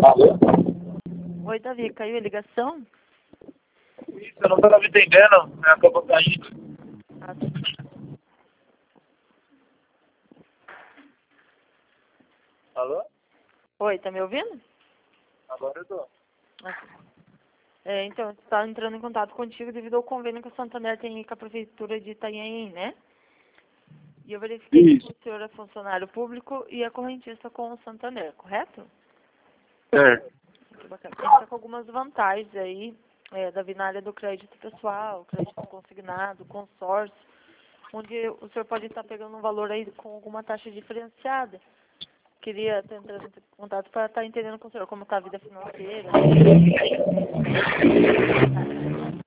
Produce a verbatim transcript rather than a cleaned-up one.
Alô? Oi, Davi, caiu a ligação? Isso, eu não estava me entendendo. Acabou caindo. Ah, tá. Alô? Oi, tá me ouvindo? Agora eu tô. Ah, tá. É, então, eu estava entrando em contato contigo devido ao convênio que o Santander tem com a Prefeitura de Itanhaém, né? E eu verifiquei Isso. que o senhor é funcionário público e é correntista com o Santander, correto? Certo. Muito bacana. A gente está com algumas vantagens aí, é, Davi, na área do crédito pessoal, crédito consignado, consórcio, onde o senhor pode estar pegando um valor aí com alguma taxa diferenciada. Queria estar entrando em contato para estar entendendo com o senhor como está a vida financeira.